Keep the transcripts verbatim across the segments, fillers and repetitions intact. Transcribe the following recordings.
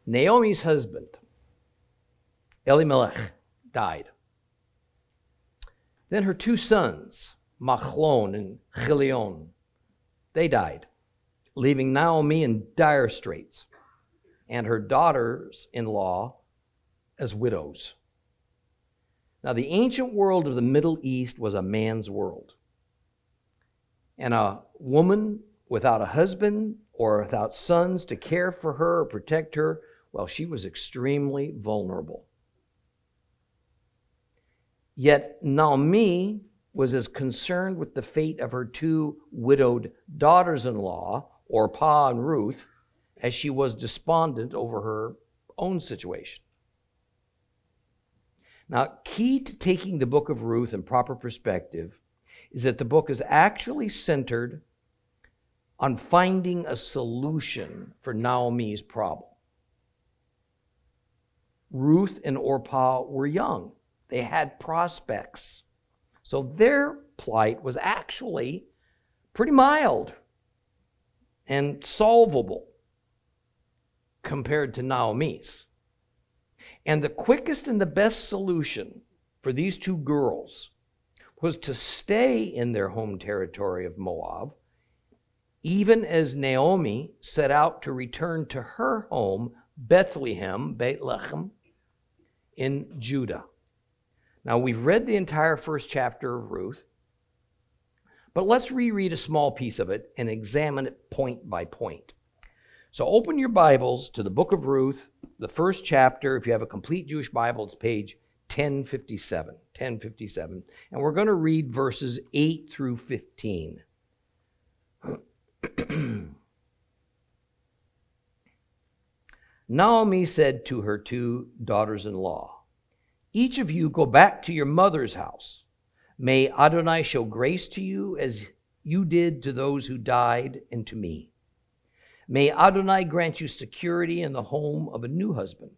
Naomi's husband, Elimelech, died. Then her two sons, Machlon and Chilion, they died, leaving Naomi in dire straits, and her daughters-in-law as widows. Now, the ancient world of the Middle East was a man's world. And a woman without a husband or without sons to care for her or protect her, well, she was extremely vulnerable. Yet Naomi was as concerned with the fate of her two widowed daughters-in-law, Orpah and Ruth, as she was despondent over her own situation. Now, key to taking the book of Ruth in proper perspective is that the book is actually centered on finding a solution for Naomi's problem. Ruth and Orpah were young. They had prospects. So their plight was actually pretty mild and solvable compared to Naomi's. And the quickest and the best solution for these two girls was to stay in their home territory of Moab, even as Naomi set out to return to her home, Bethlehem, Bethlehem, in Judah. Now, we've read the entire first chapter of Ruth, but let's reread a small piece of it and examine it point by point. So open your Bibles to the book of Ruth, the first chapter. If you have a complete Jewish Bible, it's page ten fifty-seven. ten fifty-seven. And we're going to read verses eight through fifteen. Naomi said to her two daughters-in-law, "Each of you go back to your mother's house. May Adonai show grace to you as you did to those who died and to me. May Adonai grant you security in the home of a new husband."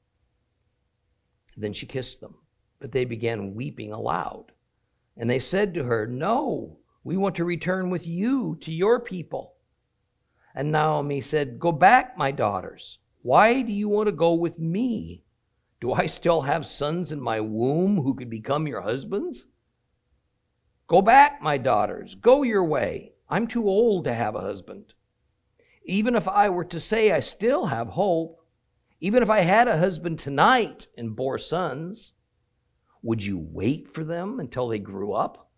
Then she kissed them, but they began weeping aloud. And they said to her, "No, we want to return with you to your people." And Naomi said, "Go back, my daughters. Why do you want to go with me? Do I still have sons in my womb who could become your husbands? Go back, my daughters. Go your way. I'm too old to have a husband. Even if I were to say I still have hope, even if I had a husband tonight and bore sons, would you wait for them until they grew up?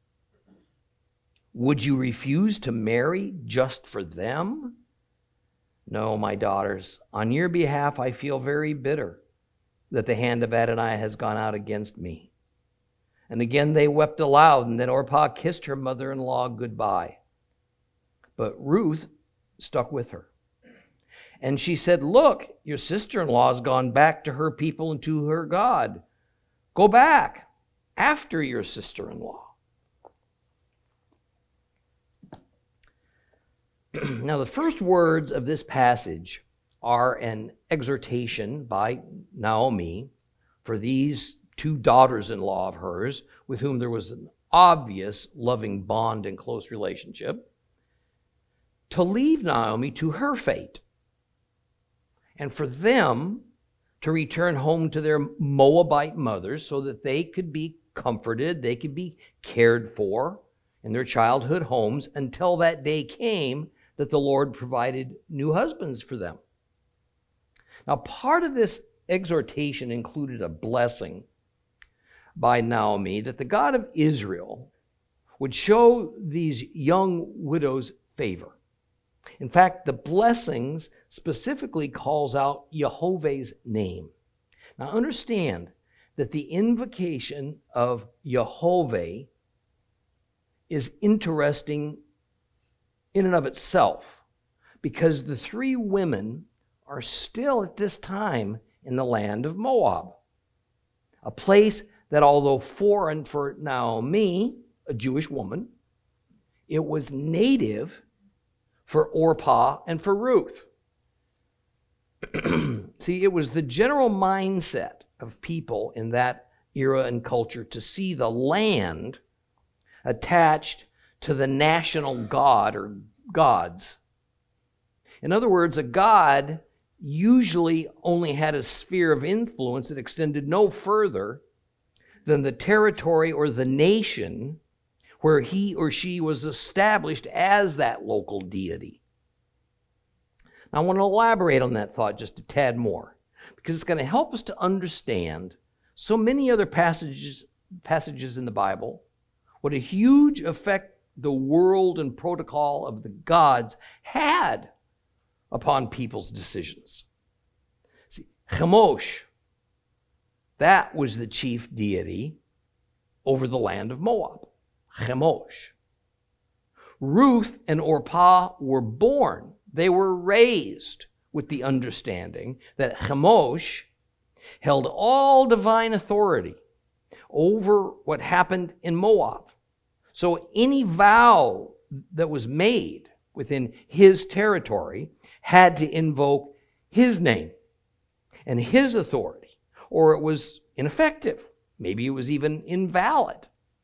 Would you refuse to marry just for them? No, my daughters, on your behalf I feel very bitter that the hand of Adonai has gone out against me." And again they wept aloud, and then Orpah kissed her mother-in-law goodbye. But Ruth stuck with her. And she said, "Look, your sister-in-law has gone back to her people and to her God. Go back after your sister-in-law." Now, the first words of this passage are an exhortation by Naomi for these two daughters-in-law of hers with whom there was an obvious loving bond and close relationship, to leave Naomi to her fate and for them to return home to their Moabite mothers so that they could be comforted, they could be cared for in their childhood homes until that day came that the Lord provided new husbands for them. Now, part of this exhortation included a blessing by Naomi that the God of Israel would show these young widows favor. In fact, the blessings specifically calls out Jehovah's name. Now, understand that the invocation of Jehovah is interesting in and of itself, because the three women are still at this time in the land of Moab, a place that, although foreign for Naomi, a Jewish woman, it was native for Orpah and for Ruth. See, it was the general mindset of people in that era and culture to see the land attached to the national god or gods. In other words, a god usually only had a sphere of influence that extended no further than the territory or the nation where he or she was established as that local deity. Now, I want to elaborate on that thought just a tad more, because it's going to help us to understand so many other passages, passages in the Bible, what a huge effect the world and protocol of the gods had upon people's decisions. See, Chemosh, that was the chief deity over the land of Moab. Chemosh. Ruth and Orpah were born. They were raised with the understanding that Chemosh held all divine authority over what happened in Moab. So any vow that was made within his territory had to invoke his name and his authority, or it was ineffective. Maybe it was even invalid.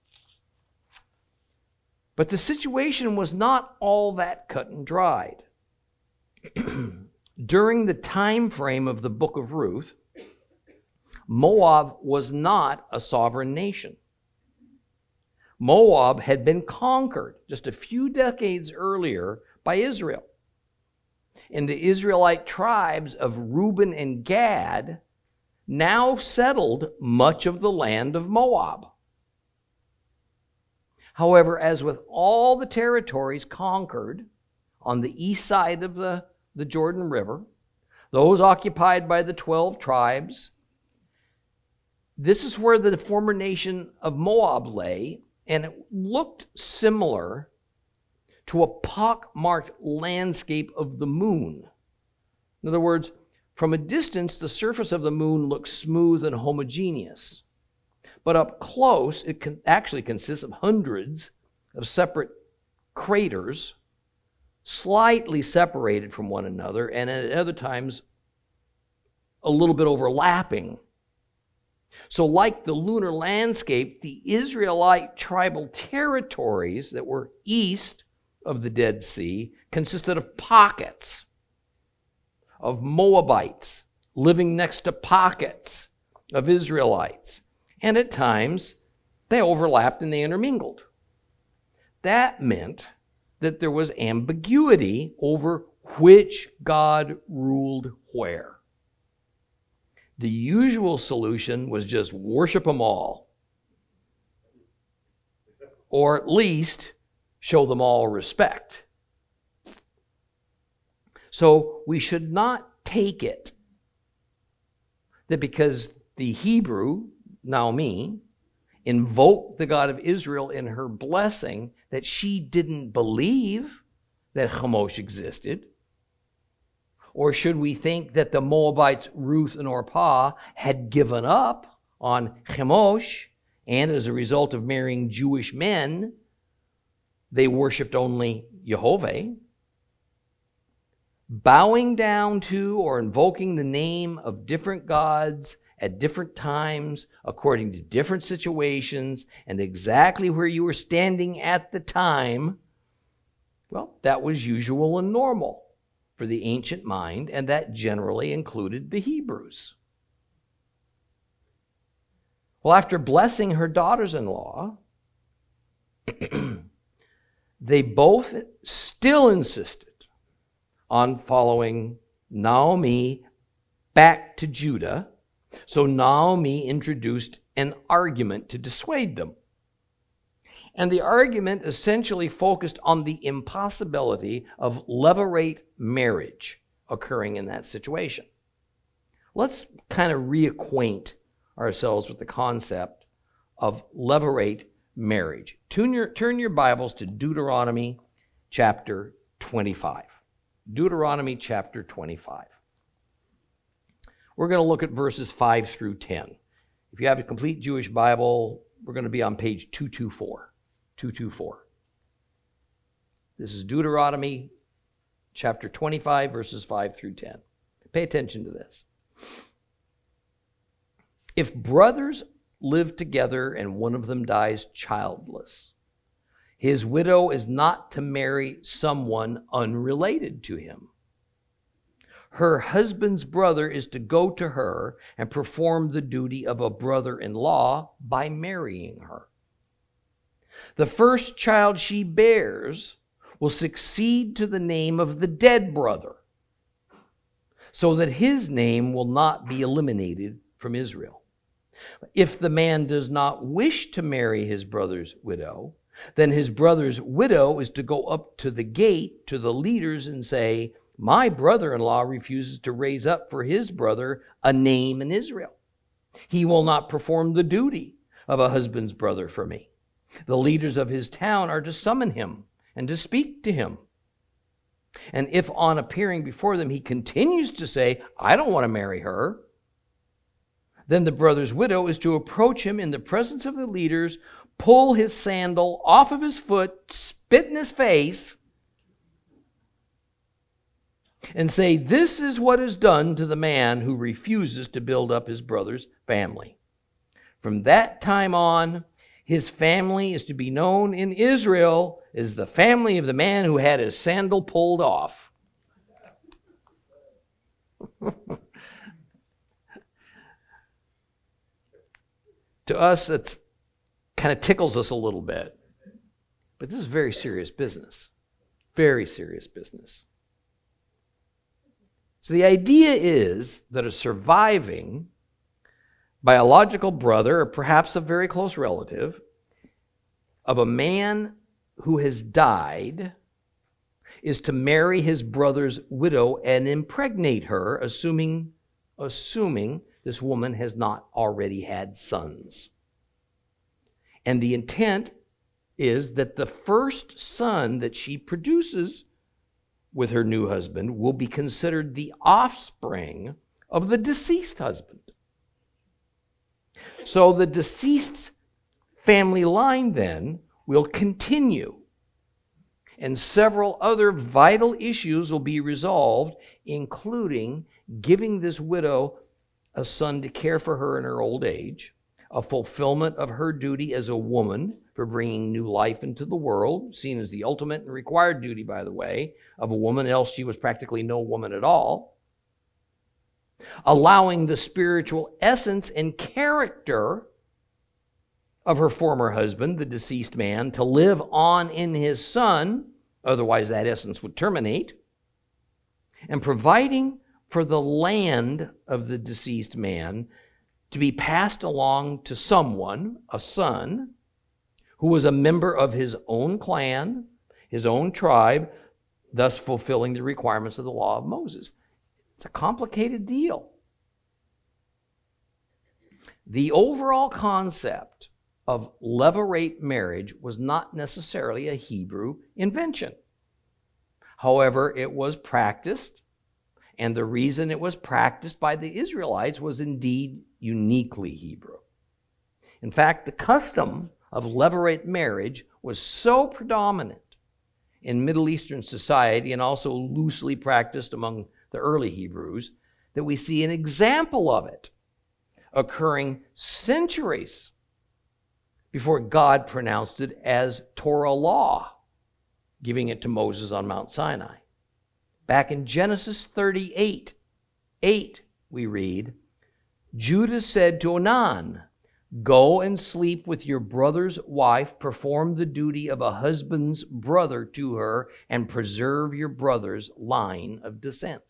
But the situation was not all that cut and dried. During the time frame of the book of Ruth, Moab was not a sovereign nation. Moab had been conquered just a few decades earlier by Israel. And the Israelite tribes of Reuben and Gad now settled much of the land of Moab. However, as with all the territories conquered on the east side of the, the Jordan River, those occupied by the twelve tribes, this is where the former nation of Moab lay, and it looked similar to a pock-marked landscape of the moon. In other words, from a distance, the surface of the moon looks smooth and homogeneous. But up close, it can actually consists of hundreds of separate craters, slightly separated from one another, and at other times, a little bit overlapping. So like the lunar landscape, the Israelite tribal territories that were east of the Dead Sea consisted of pockets of Moabites living next to pockets of Israelites. And at times, they overlapped and they intermingled. That meant that there was ambiguity over which God ruled where. The usual solution was just worship them all. Or at least show them all respect. So we should not take it that because the Hebrew, Naomi, invoked the God of Israel in her blessing, that she didn't believe that Chemosh existed. Or should we think that the Moabites, Ruth and Orpah, had given up on Chemosh, and as a result of marrying Jewish men, they worshipped only Jehovah? Bowing down to or invoking the name of different gods at different times, according to different situations, and exactly where you were standing at the time, well, that was usual and normal for the ancient mind, and that generally included the Hebrews. Well, after blessing her daughters-in-law, they both still insisted on following Naomi back to Judah. So Naomi introduced an argument to dissuade them. And the argument essentially focused on the impossibility of levirate marriage occurring in that situation. Let's kind of reacquaint ourselves with the concept of levirate marriage. Turn your, turn your Bibles to Deuteronomy chapter twenty-five. Deuteronomy chapter twenty-five. We're going to look at verses five through ten. If you have a complete Jewish Bible, we're going to be on page two twenty-four. two twenty-four. This is Deuteronomy chapter twenty-five, verses five through ten. Pay attention to this. If brothers live together and one of them dies childless, his widow is not to marry someone unrelated to him. her husband's brother is to go to her and perform the duty of a brother-in-law by marrying her. The first child she bears will succeed to the name of the dead brother, so that his name will not be eliminated from Israel. If the man does not wish to marry his brother's widow, then his brother's widow is to go up to the gate to the leaders and say, "My brother-in-law refuses to raise up for his brother a name in Israel. He will not perform the duty of a husband's brother for me. The leaders of his town are to summon him and to speak to him. And if on appearing before them he continues to say, 'I don't want to marry her,' then the brother's widow is to approach him in the presence of the leaders, pull his sandal off of his foot, spit in his face, and say, 'This is what is done to the man who refuses to build up his brother's family.' From that time on, his family is to be known in Israel as the family of the man who had his sandal pulled off." To us, that's kind of tickles us a little bit. But this is very serious business. Very serious business. So the idea is that a surviving biological brother, or perhaps a very close relative, of a man who has died is to marry his brother's widow and impregnate her, assuming, assuming this woman has not already had sons. And the intent is that the first son that she produces with her new husband will be considered the offspring of the deceased husband. So the deceased's family line then will continue, and several other vital issues will be resolved, including giving this widow a son to care for her in her old age, a fulfillment of her duty as a woman for bringing new life into the world, seen as the ultimate and required duty, by the way, of a woman, else she was practically no woman at all, allowing the spiritual essence and character of her former husband, the deceased man, to live on in his son, otherwise that essence would terminate, and providing for the land of the deceased man to be passed along to someone, a son, who was a member of his own clan, his own tribe, thus fulfilling the requirements of the law of Moses. It's a complicated deal. The overall concept of levirate marriage was not necessarily a Hebrew invention. However, it was practiced, and the reason it was practiced by the Israelites was indeed uniquely Hebrew. In fact, the custom of levirate marriage was so predominant in Middle Eastern society and also loosely practiced among the early Hebrews that we see an example of it occurring centuries before God pronounced it as Torah law, giving it to Moses on Mount Sinai. Back in Genesis thirty-eight, eight, we read, Judah said to Onan, "Go and sleep with your brother's wife, perform the duty of a husband's brother to her, and preserve your brother's line of descent."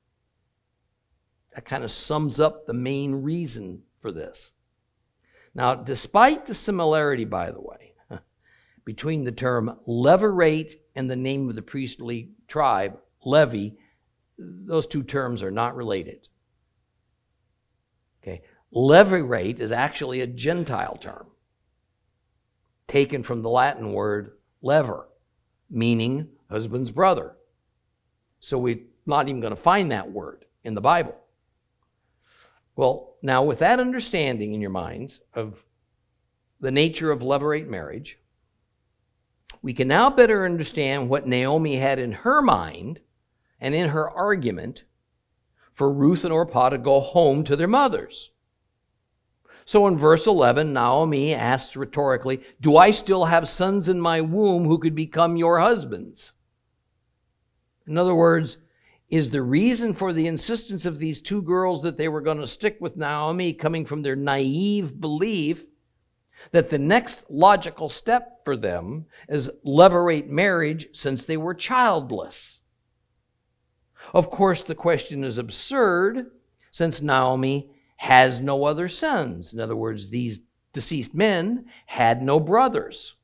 That kind of sums up the main reason for this. Now, despite the similarity, by the way, between the term levirate and the name of the priestly tribe, Levi, those two terms are not related. Okay, levirate is actually a Gentile term, taken from the Latin word lever, meaning husband's brother. So we're not even going to find that word in the Bible. Well, now with that understanding in your minds of the nature of levirate marriage, we can now better understand what Naomi had in her mind and in her argument for Ruth and Orpah to go home to their mothers. So in verse eleven, Naomi asks rhetorically, "Do I still have sons in my womb who could become your husbands?" In other words, Is the reason for the insistence of these two girls that they were going to stick with Naomi coming from their naive belief that the next logical step for them is levirate marriage since they were childless? Of course, the question is absurd since Naomi has no other sons. In other words, these deceased men had no brothers.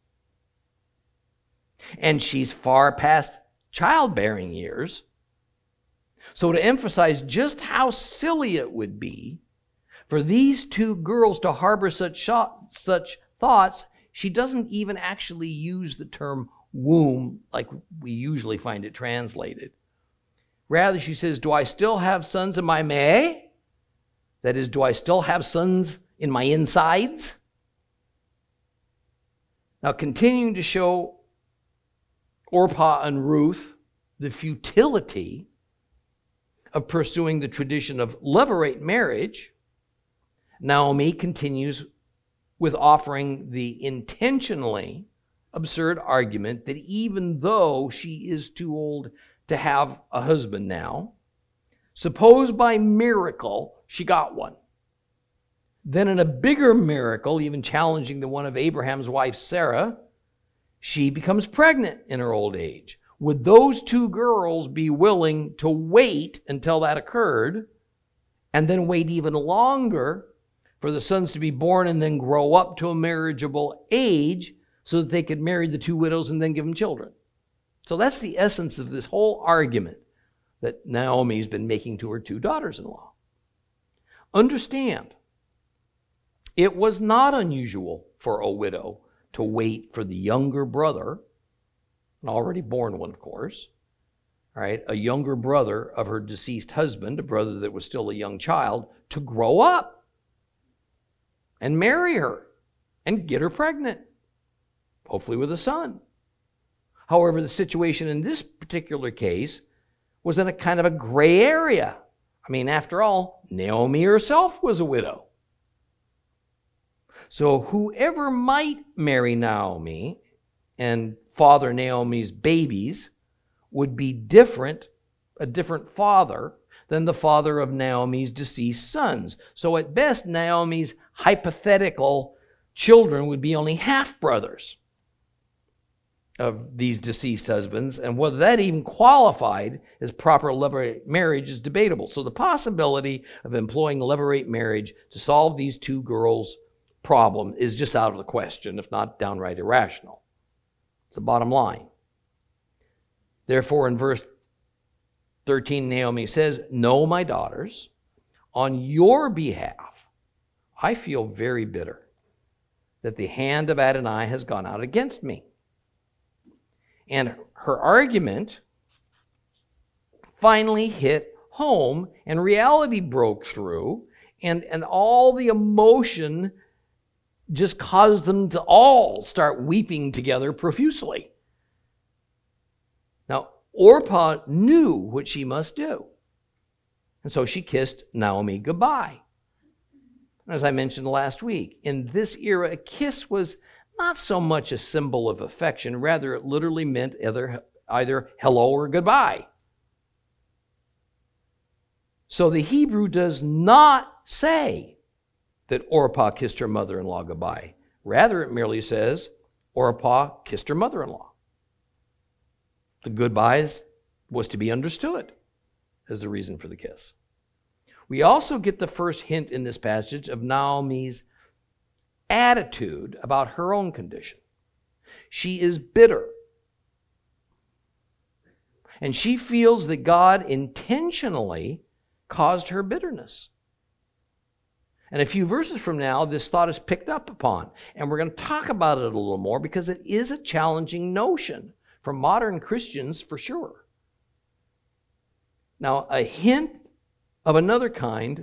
And she's far past childbearing years. So to emphasize just how silly it would be for these two girls to harbor such such thoughts, she doesn't even actually use the term womb like we usually find it translated. Rather, she says, do I still have sons in my me? That is, do I still have sons in my insides? Now, continuing to show Orpah and Ruth the futility of pursuing the tradition of levirate marriage, Naomi continues with offering the intentionally absurd argument that even though she is too old to have a husband now, suppose by miracle she got one. Then in a bigger miracle, even challenging the one of Abraham's wife Sarah, she becomes pregnant in her old age. Would those two girls be willing to wait until that occurred and then wait even longer for the sons to be born and then grow up to a marriageable age so that they could marry the two widows and then give them children? So that's the essence of this whole argument that Naomi's been making to her two daughters-in-law. Understand, it was not unusual for a widow to wait for the younger brother, an already born one, of course, all right, a younger brother of her deceased husband, a brother that was still a young child, to grow up and marry her and get her pregnant, hopefully with a son. However, the situation in this particular case was in a kind of a gray area. I mean, after all, Naomi herself was a widow. So whoever might marry Naomi and father Naomi's babies would be different, a different father than the father of Naomi's deceased sons. So at best, Naomi's hypothetical children would be only half-brothers of these deceased husbands, and whether that even qualified as proper levirate marriage is debatable. So the possibility of employing levirate marriage to solve these two girls' problem is just out of the question, if not downright irrational. It's the bottom line. Therefore, in verse thirteen, Naomi says, "No, my daughters, on your behalf, I feel very bitter that the hand of Adonai has gone out against me." And her argument finally hit home, and reality broke through, and, and all the emotion just caused them to all start weeping together profusely. Now, Orpah knew what she must do, and so she kissed Naomi goodbye. As I mentioned last week, in this era, a kiss was not so much a symbol of affection, rather it literally meant either, either hello or goodbye. So the Hebrew does not say that Orpah kissed her mother-in-law goodbye. Rather, it merely says Orpah kissed her mother-in-law. The goodbyes was to be understood as the reason for the kiss. We also get the first hint in this passage of Naomi's attitude about her own condition. She is bitter. And she feels that God intentionally caused her bitterness. And a few verses from now, this thought is picked up upon. And we're going to talk about it a little more because it is a challenging notion for modern Christians for sure. Now, a hint of another kind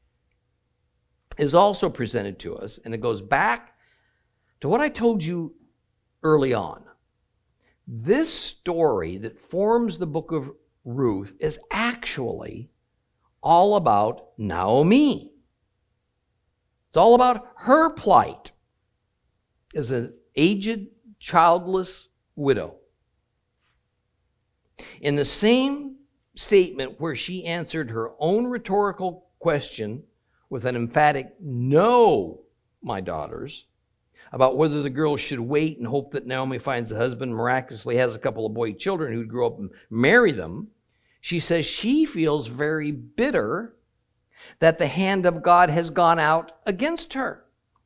is also presented to us, and it goes back to what I told you early on. This story that forms the book of Ruth is actually all about Naomi. It's all about her plight as an aged, childless widow. In the same statement where she answered her own rhetorical question with an emphatic no, my daughters, about whether the girls should wait and hope that Naomi finds a husband, miraculously has a couple of boy children who'd grow up and marry them, she says she feels very bitter that the hand of God has gone out against her.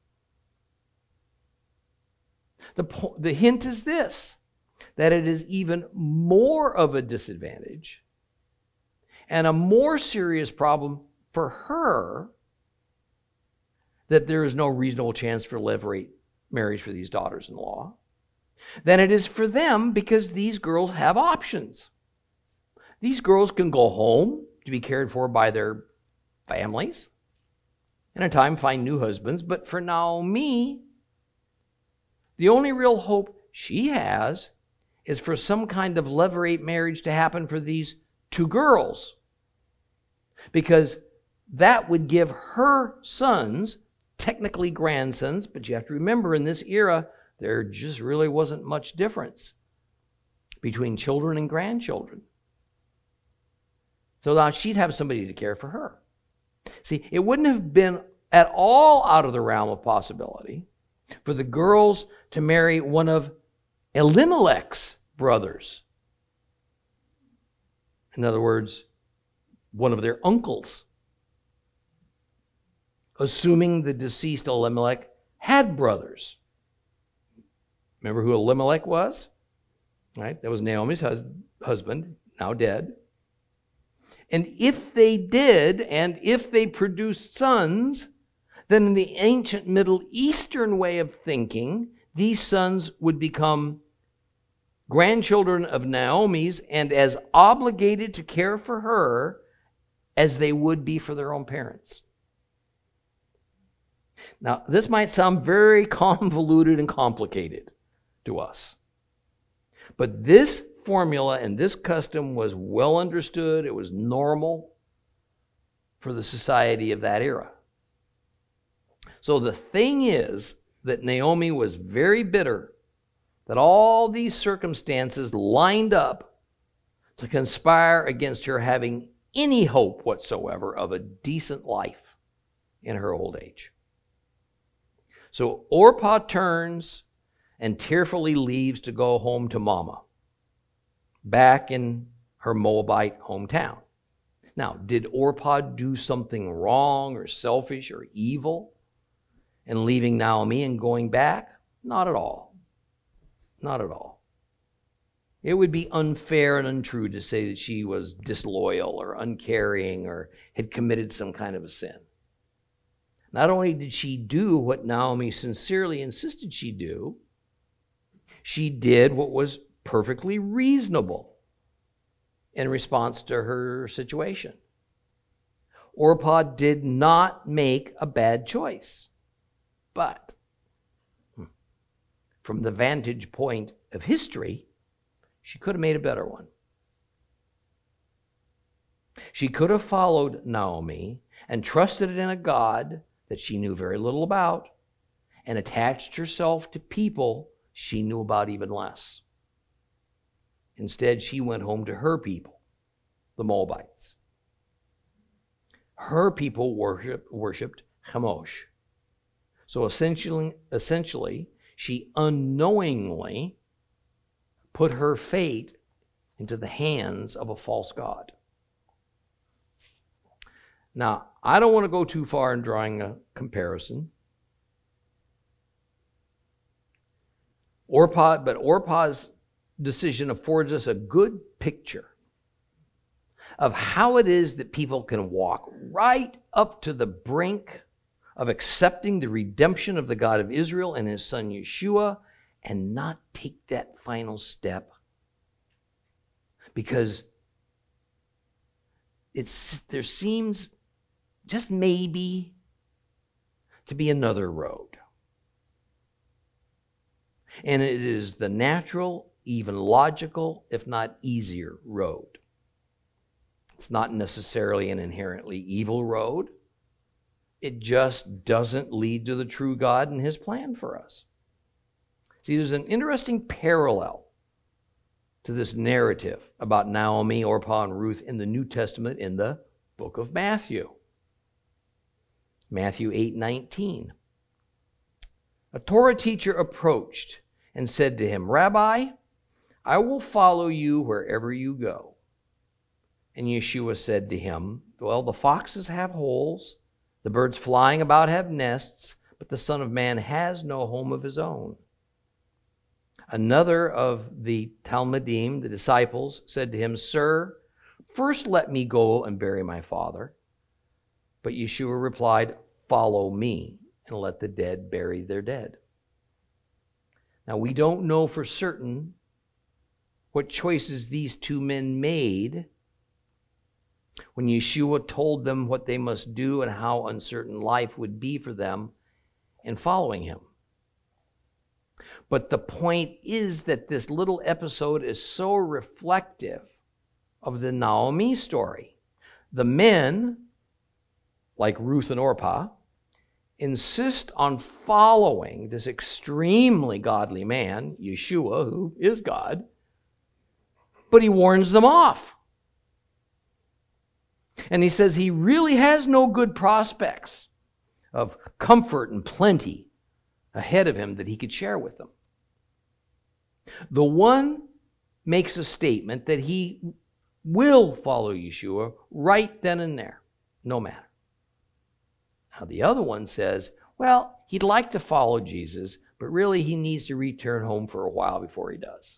The, po- the hint is this, that it is even more of a disadvantage and a more serious problem for her that there is no reasonable chance for levirate marriage for these daughters-in-law than it is for them, because these girls have options. These girls can go home to be cared for by their families and in time find new husbands. But for Naomi, the only real hope she has is for some kind of levirate marriage to happen for these two girls, because that would give her sons, technically grandsons, but you have to remember in this era, there just really wasn't much difference between children and grandchildren. So now she'd have somebody to care for her. See, it wouldn't have been at all out of the realm of possibility for the girls to marry one of Elimelech's brothers. In other words, one of their uncles. Assuming the deceased Elimelech had brothers. Remember who Elimelech was? Right? That was Naomi's hus- husband, now dead. And if they did, and if they produced sons, then in the ancient Middle Eastern way of thinking, these sons would become grandchildren of Naomi's and as obligated to care for her as they would be for their own parents. Now, this might sound very convoluted and complicated to us, but this formula and this custom was well understood. It was normal for the society of that era. So the thing is that Naomi was very bitter that all these circumstances lined up to conspire against her having any hope whatsoever of a decent life in her old age. So Orpah turns and tearfully leaves to go home to Mama, back in her Moabite hometown. Now, did Orpah do something wrong or selfish or evil in leaving Naomi and going back? Not at all. Not at all. It would be unfair and untrue to say that she was disloyal or uncaring or had committed some kind of a sin. Not only did she do what Naomi sincerely insisted she do, she did what was perfectly reasonable in response to her situation. Orpah did not make a bad choice, but from the vantage point of history, she could have made a better one. She could have followed Naomi and trusted in a God that she knew very little about and attached herself to people she knew about even less. Instead, she went home to her people, the Moabites. Her people worship, worshipped Chemosh. So essentially, essentially, she unknowingly put her fate into the hands of a false god. Now, I don't want to go too far in drawing a comparison. Orpah, but Orpah's decision affords us a good picture of how it is that people can walk right up to the brink of accepting the redemption of the God of Israel and his son Yeshua and not take that final step because it's there seems just maybe to be another road. And it is the natural, even logical, if not easier road. It's not necessarily an inherently evil road. It just doesn't lead to the true God and his plan for us. See, there's an interesting parallel to this narrative about Naomi, Orpah, and Ruth in the New Testament in the book of Matthew. Matthew eight nineteen. A Torah teacher approached and said to him, Rabbi, I will follow you wherever you go. And Yeshua said to him, well, the foxes have holes, the birds flying about have nests, but the Son of Man has no home of his own. Another of the Talmudim, the disciples, said to him, Sir, first let me go and bury my father. But Yeshua replied, Follow me and let the dead bury their dead. Now, we don't know for certain what choices these two men made when Yeshua told them what they must do and how uncertain life would be for them in following him. But the point is that this little episode is so reflective of the Naomi story. The men, like Ruth and Orpah, insist on following this extremely godly man, Yeshua, who is God, but he warns them off. And he says he really has no good prospects of comfort and plenty ahead of him that he could share with them. The one makes a statement that he will follow Yeshua right then and there, no matter. Now the other one says, well, he'd like to follow Jesus, but really he needs to return home for a while before he does.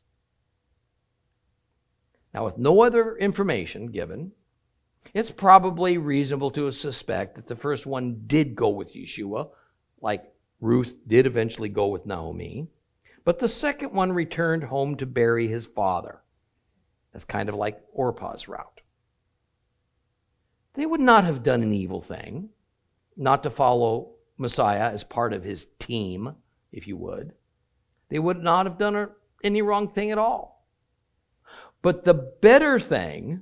Now, with no other information given, it's probably reasonable to suspect that the first one did go with Yeshua, like Ruth did eventually go with Naomi, but the second one returned home to bury his father. That's kind of like Orpah's route. They would not have done an evil thing, not to follow Messiah as part of his team, if you would. They would not have done any wrong thing at all. But the better thing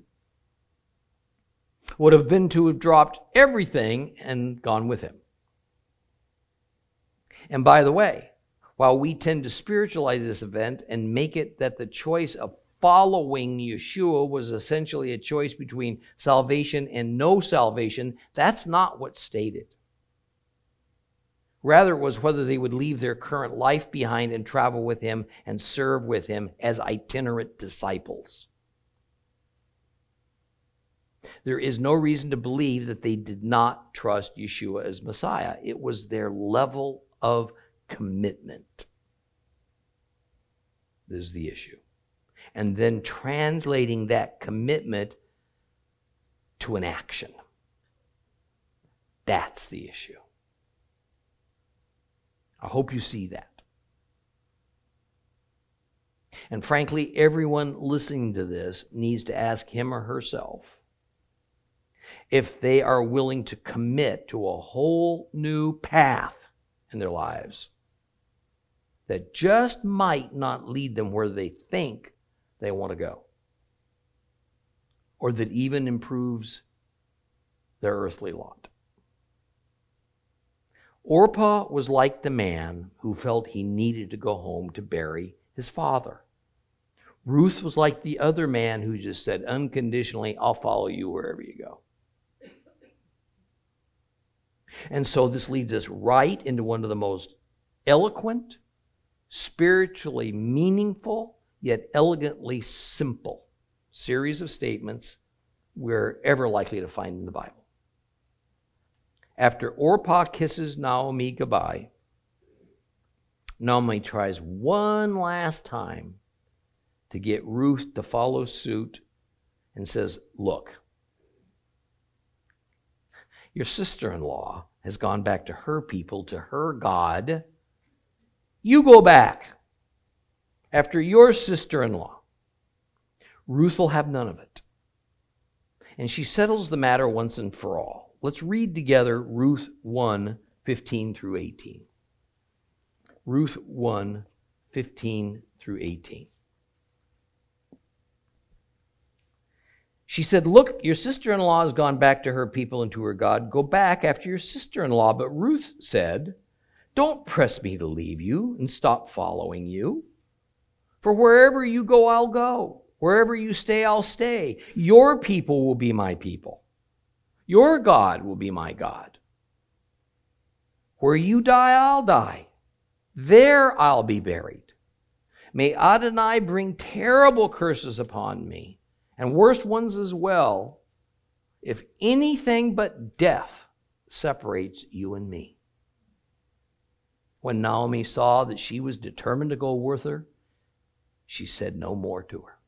would have been to have dropped everything and gone with him. And by the way, while we tend to spiritualize this event and make it that the choice of following Yeshua was essentially a choice between salvation and no salvation, that's not what's stated. Rather, it was whether they would leave their current life behind and travel with him and serve with him as itinerant disciples. There is no reason to believe that they did not trust Yeshua as Messiah. It was their level of commitment. This is the issue. And then translating that commitment to an action. That's the issue. I hope you see that. And frankly, everyone listening to this needs to ask him or herself if they are willing to commit to a whole new path in their lives that just might not lead them where they think they want to go, or that even improves their earthly lot. Orpah was like the man who felt he needed to go home to bury his father. Ruth was like the other man who just said unconditionally, I'll follow you wherever you go. And so this leads us right into one of the most eloquent, spiritually meaningful, yet elegantly simple series of statements we're ever likely to find in the Bible. After Orpah kisses Naomi goodbye, Naomi tries one last time to get Ruth to follow suit and says, look, your sister-in-law has gone back to her people, to her God. You go back after your sister-in-law. Ruth will have none of it. And she settles the matter once and for all. Let's read together Ruth one, fifteen through eighteen. Ruth one, fifteen through eighteen. She said, look, your sister-in-law has gone back to her people and to her God. Go back after your sister-in-law. But Ruth said, don't press me to leave you and stop following you. For wherever you go, I'll go. Wherever you stay, I'll stay. Your people will be my people. Your God will be my God. Where you die, I'll die. There I'll be buried. May Adonai bring terrible curses upon me, and worse ones as well, if anything but death separates you and me. When Naomi saw that she was determined to go with her, she said no more to her.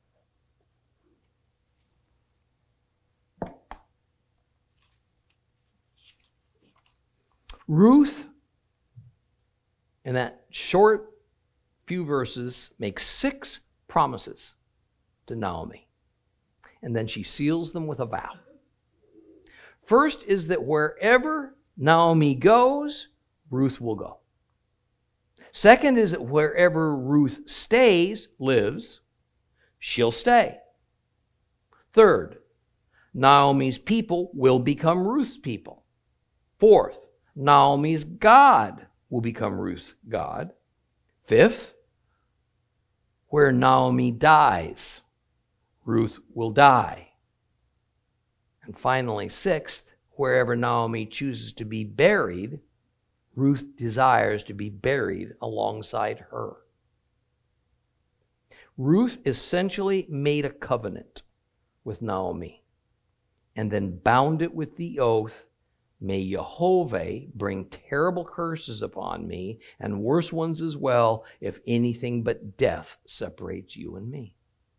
Ruth, in that short few verses, makes six promises to Naomi, and then she seals them with a vow. First is that wherever Naomi goes, Ruth will go. Second is that wherever Ruth stays, lives, she'll stay. Third, Naomi's people will become Ruth's people. Fourth, Naomi's God will become Ruth's God. Fifth, where Naomi dies, Ruth will die. And finally, sixth, wherever Naomi chooses to be buried, Ruth desires to be buried alongside her. Ruth essentially made a covenant with Naomi and then bound it with the oath, may Jehovah bring terrible curses upon me and worse ones as well if anything but death separates you and me.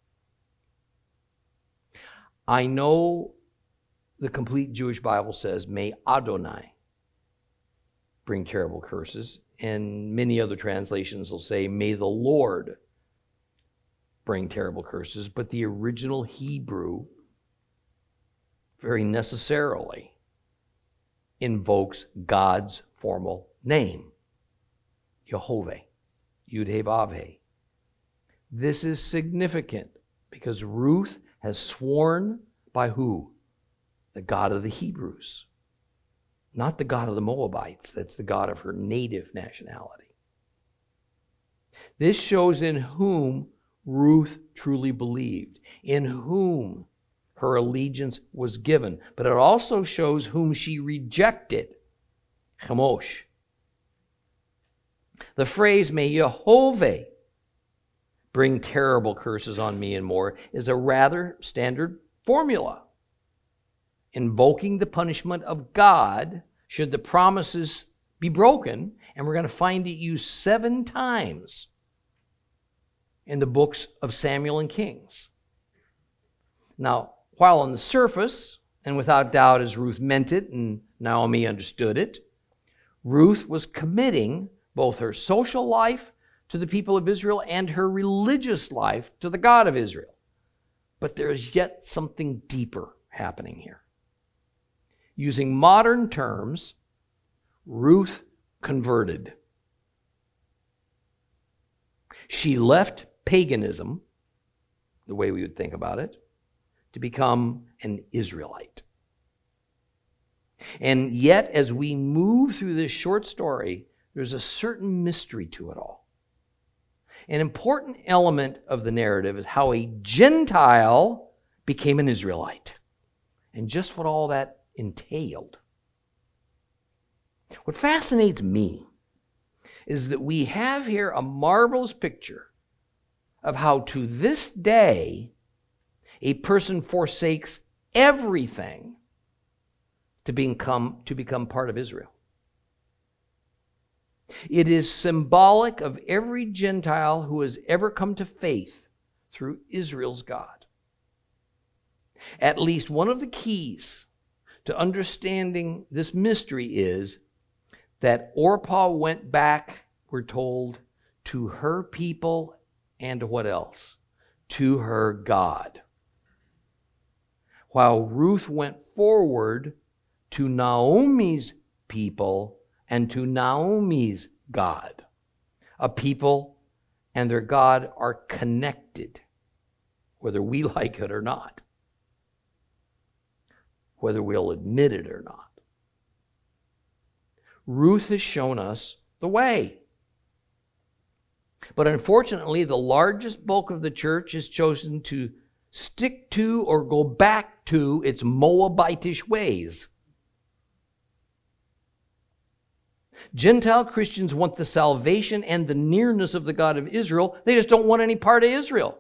I know the complete Jewish Bible says, may Adonai bring terrible curses, and many other translations will say, may the Lord bring terrible curses, but the original Hebrew very necessarily invokes God's formal name, Jehovah, Yud-Heh-Vav-Heh. This is significant because Ruth has sworn by who? The God of the Hebrews. Not the God of the Moabites. That's the God of her native nationality. This shows in whom Ruth truly believed, in whom her allegiance was given. But it also shows whom she rejected. Chemosh. The phrase, may Jehovah bring terrible curses on me and more, is a rather standard formula, invoking the punishment of God should the promises be broken, and we're going to find it used seven times in the books of Samuel and Kings. Now, while on the surface, and without doubt as Ruth meant it and Naomi understood it, Ruth was committing both her social life to the people of Israel and her religious life to the God of Israel. But there is yet something deeper happening here. Using modern terms, Ruth converted. She left paganism, the way we would think about it, to become an Israelite. And yet, as we move through this short story, there's a certain mystery to it all. An important element of the narrative is how a Gentile became an Israelite, and just what all that entailed. What fascinates me is that we have here a marvelous picture of how to this day a person forsakes everything to become, to become part of Israel. It is symbolic of every Gentile who has ever come to faith through Israel's God. At least one of the keys to understanding this mystery is that Orpah went back, we're told, to her people and what else? To her God. While Ruth went forward to Naomi's people and to Naomi's God. A people and their God are connected, whether we like it or not, whether we'll admit it or not. Ruth has shown us the way. But unfortunately, the largest bulk of the church has chosen to stick to or go back to its Moabitish ways. Gentile Christians want the salvation and the nearness of the God of Israel. They just don't want any part of Israel.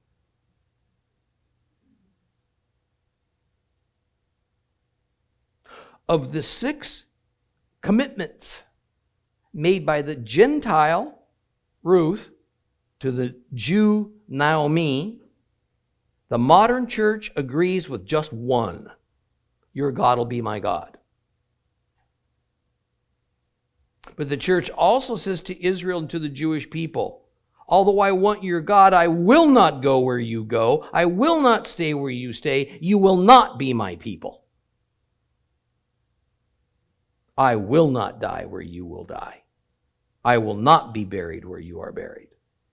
Of the six commitments made by the Gentile, Ruth, to the Jew, Naomi, the modern church agrees with just one. Your God will be my God. But the church also says to Israel and to the Jewish people, although I want your God, I will not go where you go. I will not stay where you stay. You will not be my people. I will not die where you will die. I will not be buried where you are buried.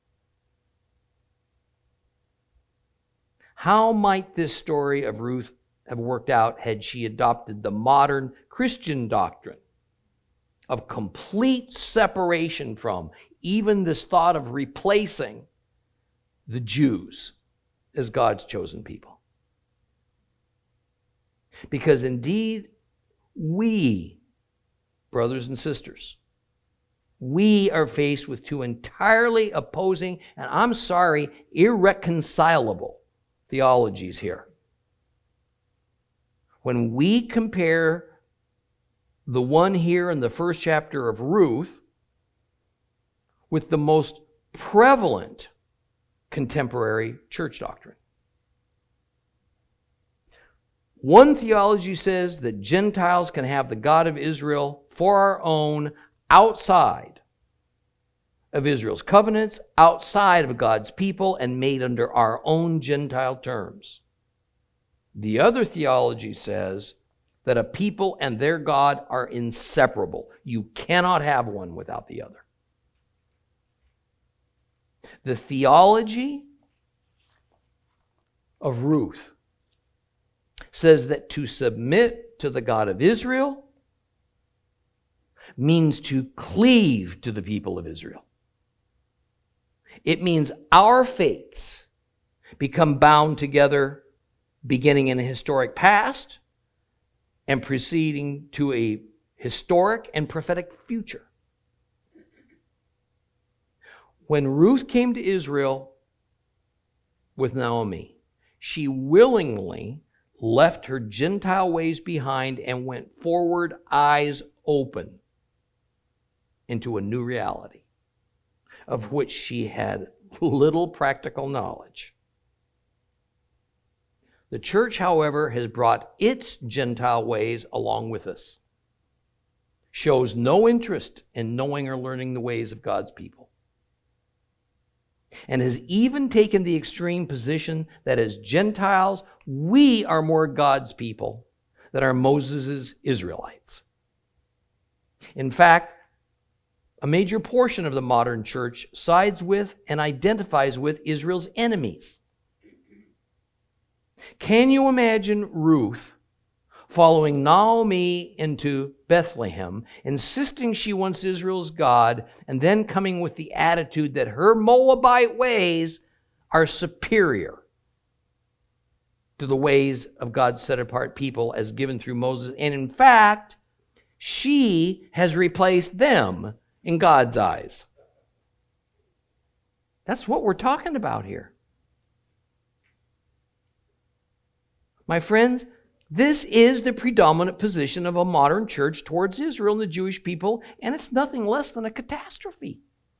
How might this story of Ruth have worked out had she adopted the modern Christian doctrine of complete separation from, even this thought of replacing the Jews as God's chosen people? Because indeed, we, brothers and sisters, we are faced with two entirely opposing, and I'm sorry, irreconcilable theologies here. When we compare the one here in the first chapter of Ruth with the most prevalent contemporary church doctrine. One theology says that Gentiles can have the God of Israel for our own outside of Israel's covenants, outside of God's people, and made under our own Gentile terms. The other theology says that a people and their God are inseparable. You cannot have one without the other. The theology of Ruth says that to submit to the God of Israel means to cleave to the people of Israel. It means our fates become bound together beginning in a historic past and proceeding to a historic and prophetic future. When Ruth came to Israel with Naomi, she willingly left her Gentile ways behind and went forward, eyes open, into a new reality of which she had little practical knowledge. The church, however, has brought its Gentile ways along with us, shows no interest in knowing or learning the ways of God's people, and has even taken the extreme position that as Gentiles, we are more God's people than are Moses' Israelites. In fact, a major portion of the modern church sides with and identifies with Israel's enemies. Can you imagine Ruth following Naomi into Bethlehem, insisting she wants Israel's God, and then coming with the attitude that her Moabite ways are superior to the ways of God's set-apart people as given through Moses? And in fact, she has replaced them in God's eyes. That's what we're talking about here. My friends, this is the predominant position of a modern church towards Israel and the Jewish people, and it's nothing less than a catastrophe.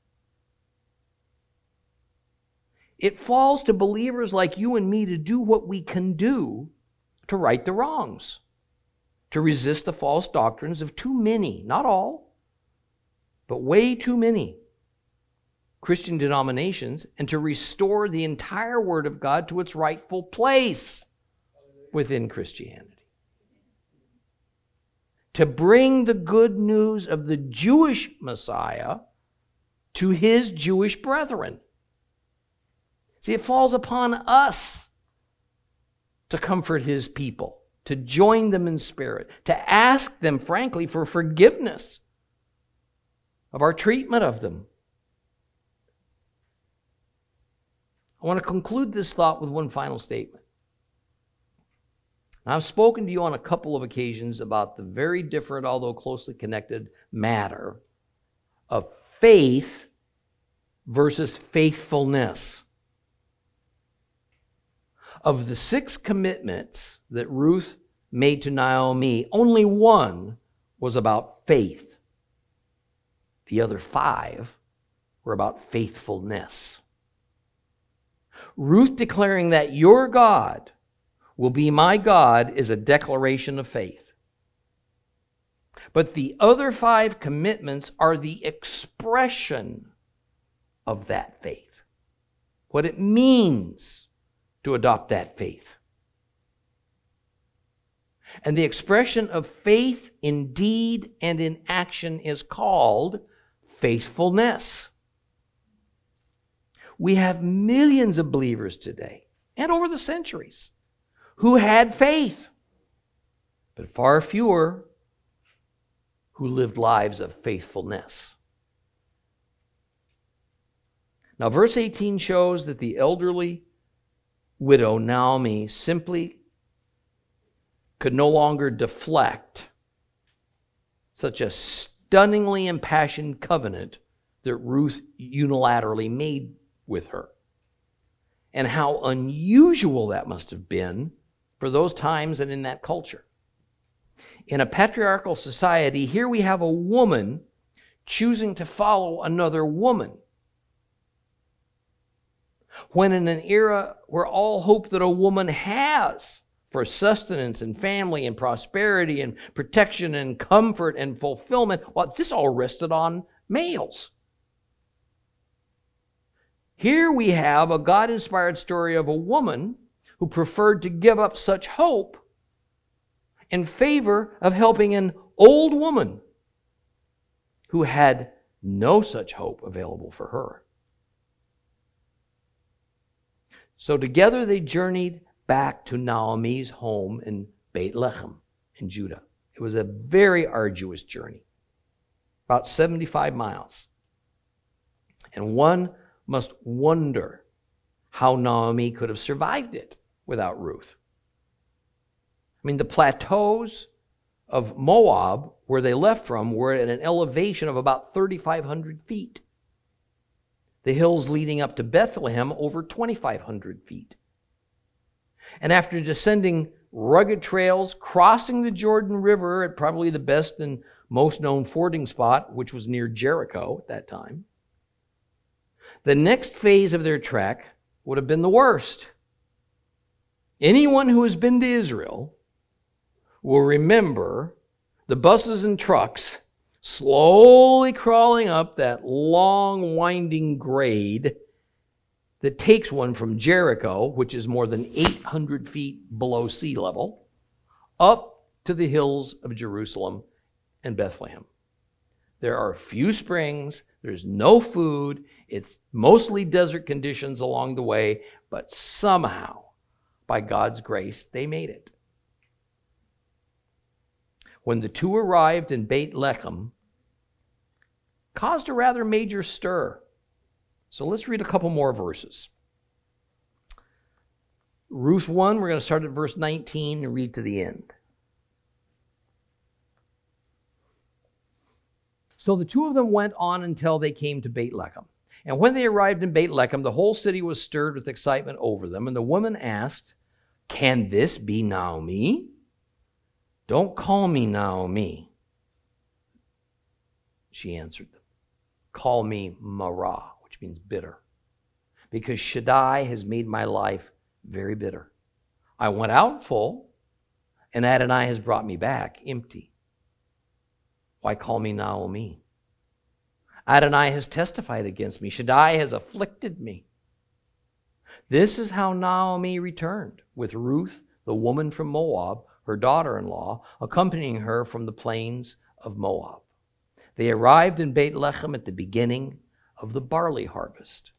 It falls to believers like you and me to do what we can do to right the wrongs, to resist the false doctrines of too many, not all, but way too many Christian denominations, and to restore the entire Word of God to its rightful place within Christianity. To bring the good news of the Jewish Messiah to his Jewish brethren. See, it falls upon us to comfort his people, to join them in spirit, to ask them, frankly, for forgiveness of our treatment of them, I want to conclude this thought with one final statement. I've spoken to you on a couple of occasions about the very different, although closely connected, matter of faith versus faithfulness. Of the six commitments that Ruth made to Naomi, only one was about faith. The other five were about faithfulness. Ruth declaring that your God will be my God is a declaration of faith. But the other five commitments are the expression of that faith. What it means to adopt that faith. And the expression of faith in deed and in action is called faithfulness. We have millions of believers today and over the centuries who had faith, but far fewer who lived lives of faithfulness. Now, verse eighteen shows that the elderly widow Naomi simply could no longer deflect such a stunningly impassioned covenant that Ruth unilaterally made with her. And how unusual that must have been for those times and in that culture. In a patriarchal society, here we have a woman choosing to follow another woman. When in an era where all hope that a woman has for sustenance and family and prosperity and protection and comfort and fulfillment, well, this all rested on males. Here we have a God-inspired story of a woman who preferred to give up such hope in favor of helping an old woman who had no such hope available for her. So together they journeyed back to Naomi's home in Beit Lechem in Judah. It was a very arduous journey, about seventy-five miles. And one must wonder how Naomi could have survived it without Ruth. I mean, the plateaus of Moab, where they left from, were at an elevation of about thirty-five hundred feet. The hills leading up to Bethlehem over twenty-five hundred feet. And after descending rugged trails, crossing the Jordan River at probably the best and most known fording spot, which was near Jericho at that time, the next phase of their trek would have been the worst. Anyone who has been to Israel will remember the buses and trucks slowly crawling up that long, winding grade that takes one from Jericho, which is more than eight hundred feet below sea level, up to the hills of Jerusalem and Bethlehem. There are few springs, there's no food, it's mostly desert conditions along the way, but somehow, by God's grace, they made it. When the two arrived in Beit Lechem, caused a rather major stir. So let's read a couple more verses. Ruth one, we're going to start at verse nineteen and read to the end. So the two of them went on until they came to Beit Lechem. And when they arrived in Beit Lechem, the whole city was stirred with excitement over them. And the woman asked, "Can this be Naomi? Don't call me Naomi." She answered them, "Call me Marah," which means bitter, because Shaddai has made my life very bitter. I went out full, and Adonai has brought me back empty. Why call me Naomi? Adonai has testified against me. Shaddai has afflicted me. This is how Naomi returned, with Ruth, the woman from Moab, her daughter-in-law, accompanying her from the plains of Moab. They arrived in Beit Lechem at the beginning of the barley harvest.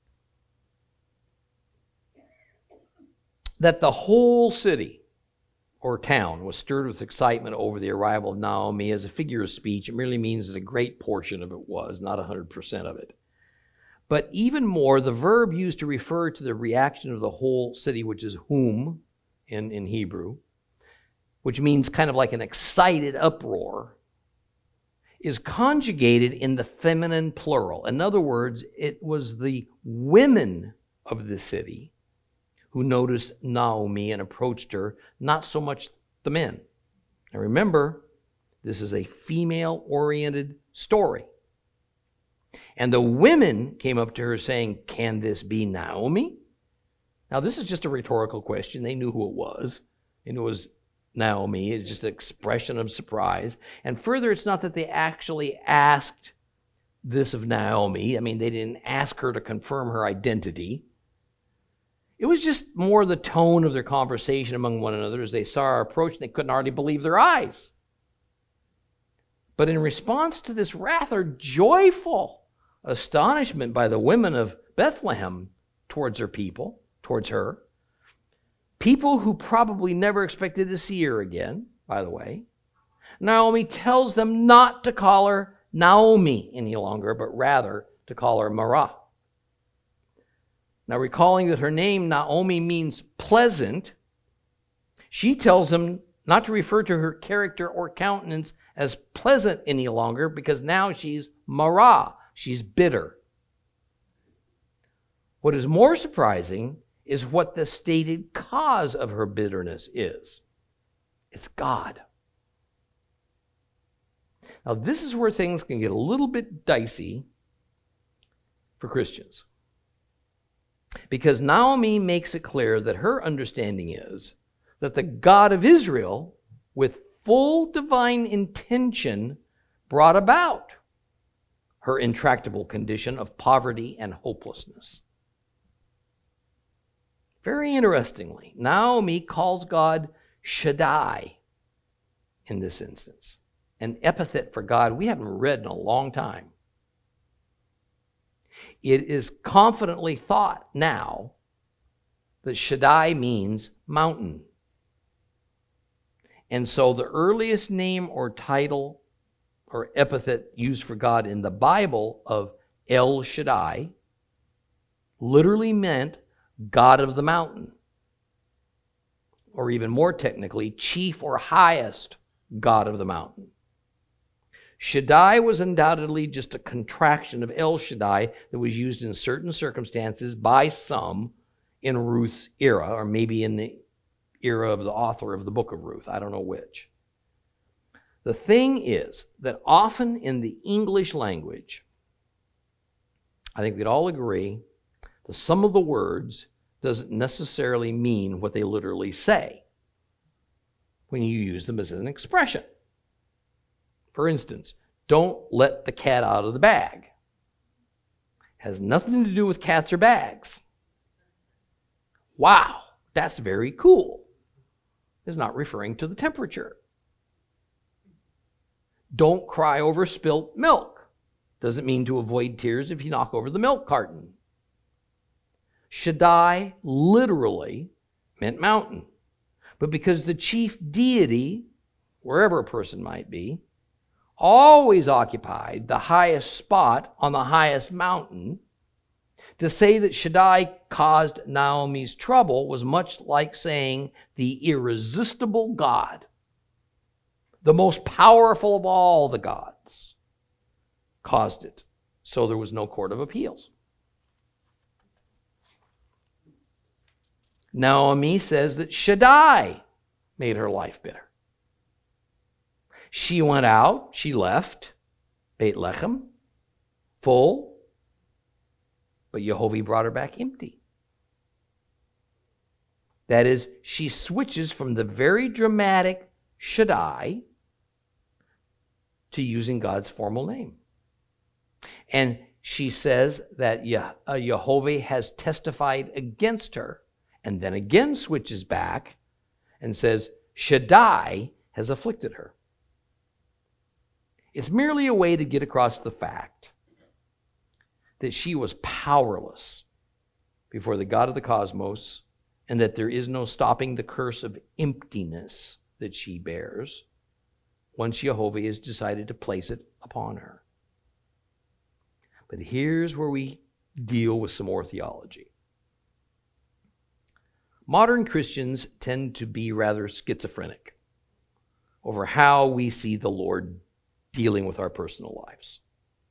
That the whole city or town was stirred with excitement over the arrival of Naomi. As a figure of speech, it merely means that a great portion of it was, not one hundred percent of it. But even more, the verb used to refer to the reaction of the whole city, which is hum in, in Hebrew, which means kind of like an excited uproar, is conjugated in the feminine plural. In other words, it was the women of the city who noticed Naomi and approached her, not so much the men. Now remember, this is a female-oriented story. And the women came up to her saying, "Can this be Naomi?" Now this is just a rhetorical question. They knew who it was. They knew it was Naomi. It's just an expression of surprise. And further, it's not that they actually asked this of Naomi. I mean, they didn't ask her to confirm her identity. It was just more the tone of their conversation among one another as they saw her approach, and they couldn't hardly believe their eyes. But in response to this rather joyful astonishment by the women of Bethlehem towards her people, towards her, people who probably never expected to see her again, by the way, Naomi tells them not to call her Naomi any longer, but rather to call her Mara. Now, recalling that her name, Naomi, means pleasant, she tells them not to refer to her character or countenance as pleasant any longer, because now she's Mara, she's bitter. What is more surprising is what the stated cause of her bitterness is. It's God. Now, this is where things can get a little bit dicey for Christians. Because Naomi makes it clear that her understanding is that the God of Israel, with full divine intention, brought about her intractable condition of poverty and hopelessness. Very interestingly, Naomi calls God Shaddai in this instance, an epithet for God we haven't read in a long time. It is confidently thought now that Shaddai means mountain. And so the earliest name or title or epithet used for God in the Bible of El Shaddai literally meant God of the mountain, or even more technically, chief or highest God of the mountain. Shaddai was undoubtedly just a contraction of El Shaddai that was used in certain circumstances by some in Ruth's era, or maybe in the era of the author of the book of Ruth. I don't know which. The thing is that often in the English language, I think we'd all agree, the sum of the words doesn't necessarily mean what they literally say when you use them as an expression. For instance, don't let the cat out of the bag. Has nothing to do with cats or bags. Wow, that's very cool. It's not referring to the temperature. Don't cry over spilt milk. Doesn't mean to avoid tears if you knock over the milk carton. Shaddai literally meant mountain. But because the chief deity, wherever a person might be, always occupied the highest spot on the highest mountain, to say that Shaddai caused Naomi's trouble was much like saying the irresistible God, the most powerful of all the gods, caused it. So there was no court of appeals. Naomi says that Shaddai made her life bitter. She went out, she left Beit Lechem, full, but Yehovah brought her back empty. That is, she switches from the very dramatic Shaddai to using God's formal name. And she says that Yehovah has testified against her, and then again switches back and says Shaddai has afflicted her. It's merely a way to get across the fact that she was powerless before the God of the cosmos and that there is no stopping the curse of emptiness that she bears once Jehovah has decided to place it upon her. But here's where we deal with some more theology. Modern Christians tend to be rather schizophrenic over how we see the Lord dealing with our personal lives.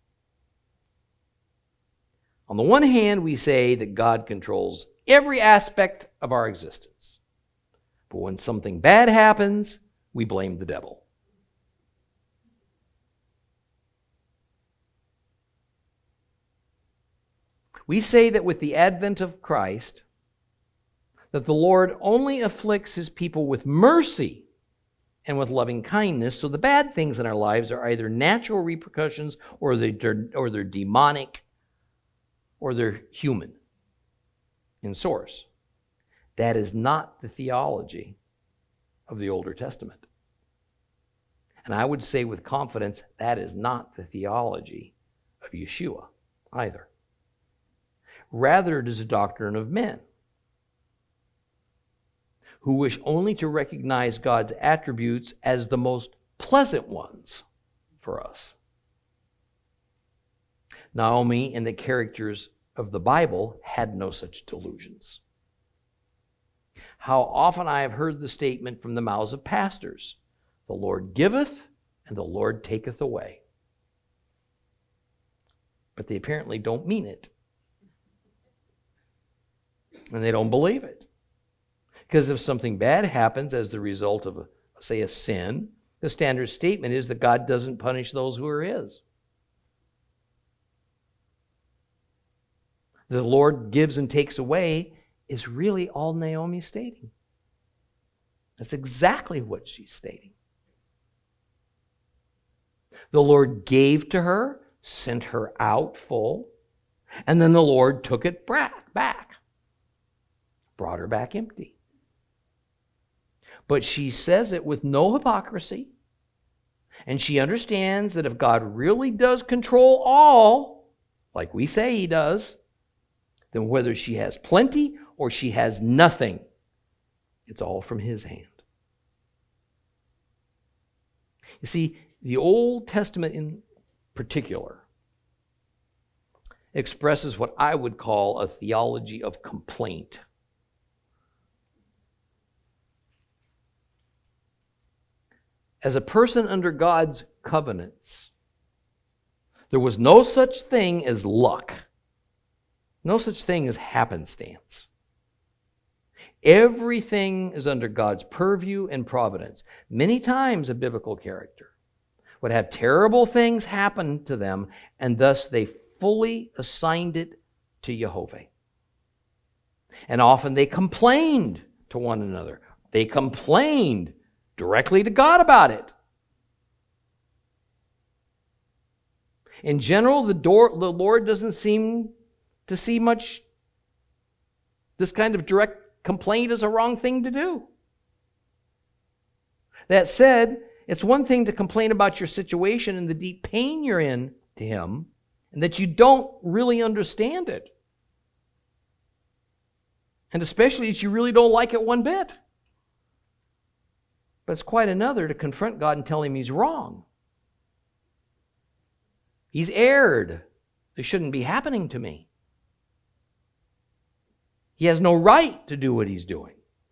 On the one hand, we say that God controls every aspect of our existence. But when something bad happens, we blame the devil. We say that with the advent of Christ, that the Lord only afflicts his people with mercy and with loving kindness, so the bad things in our lives are either natural repercussions or they're, or they're demonic or they're human in source. That is not the theology of the Older Testament. And I would say with confidence, that is not the theology of Yeshua either. Rather, it is a doctrine of men who wish only to recognize God's attributes as the most pleasant ones for us. Naomi and the characters of the Bible had no such delusions. How often I have heard the statement from the mouths of pastors, "The Lord giveth and the Lord taketh away." But they apparently don't mean it. And they don't believe it. Because if something bad happens as the result of, a, say, a sin, the standard statement is that God doesn't punish those who are his. The Lord gives and takes away is really all Naomi's stating. That's exactly what she's stating. The Lord gave to her, sent her out full, and then the Lord took it back, back, brought her back empty. But she says it with no hypocrisy, and she understands that if God really does control all, like we say he does, then whether she has plenty or she has nothing, it's all from his hand. You see, the Old Testament in particular expresses what I would call a theology of complaint. As a person under God's covenants, there was no such thing as luck. No such thing as happenstance. Everything is under God's purview and providence. Many times a biblical character would have terrible things happen to them, and thus they fully assigned it to Jehovah. And often they complained to one another. They complained directly to God about it. In general, the, door, the Lord doesn't seem to see much this kind of direct complaint as a wrong thing to do. That said, it's one thing to complain about your situation and the deep pain you're in to him, and that you don't really understand it. And especially that you really don't like it one bit. But it's quite another to confront God and tell him he's wrong. He's erred. This shouldn't be happening to me. He has no right to do what he's doing.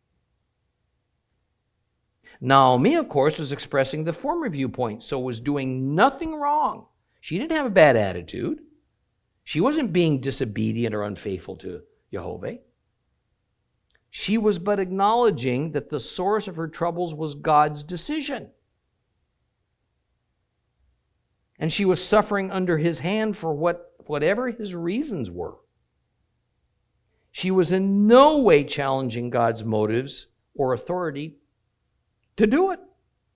Naomi, of course, was expressing the former viewpoint, so was doing nothing wrong. She didn't have a bad attitude. She wasn't being disobedient or unfaithful to Jehovah. She was but acknowledging that the source of her troubles was God's decision. And she was suffering under his hand for what, whatever his reasons were. She was in no way challenging God's motives or authority to do it.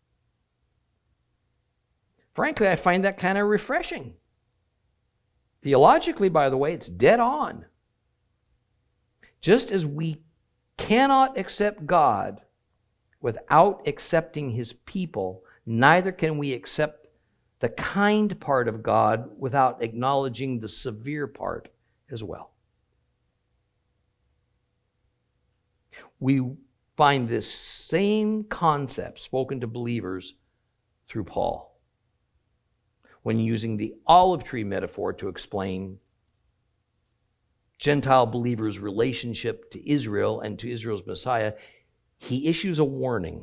Frankly, I find that kind of refreshing. Theologically, by the way, it's dead on. Just as we cannot accept God without accepting his people, neither can we accept the kind part of God without acknowledging the severe part as well. we find this same concept spoken to believers through Paul when using the olive tree metaphor to explain Gentile believers' relationship to Israel and to Israel's Messiah. He issues a warning.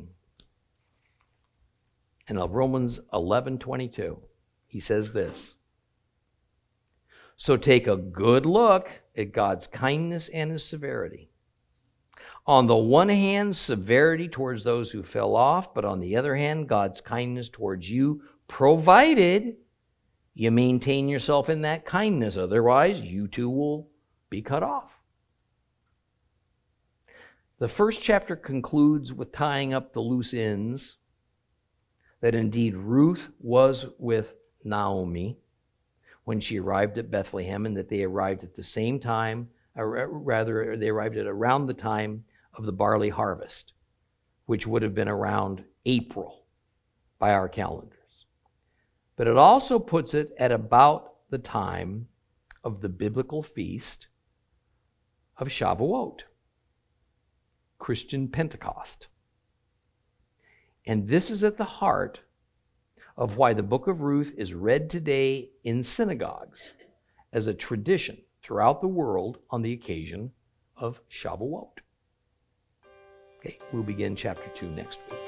In Romans eleven twenty-two, he says this: so take a good look at God's kindness and his severity. On the one hand, severity towards those who fell off, but on the other hand, God's kindness towards you, provided you maintain yourself in that kindness. Otherwise, you too will be cut off. The first chapter concludes with tying up the loose ends, that indeed Ruth was with Naomi when she arrived at Bethlehem, and that they arrived at the same time, or rather, they arrived at around the time of the barley harvest, which would have been around April by our calendars. But it also puts it at about the time of the biblical feast of Shavuot, Christian Pentecost. And this is at the heart of why the book of Ruth is read today in synagogues as a tradition throughout the world on the occasion of Shavuot. Okay, we'll begin chapter two next week.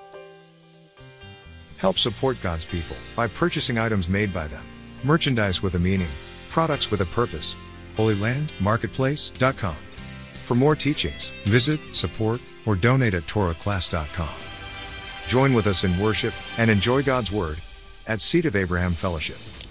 Help support God's people by purchasing items made by them. Merchandise with a meaning, products with a purpose. Holy Land Marketplace dot com. For more teachings, visit, support, or donate at Torah class dot com. Join with us in worship and enjoy God's Word at Seed of Abraham Fellowship.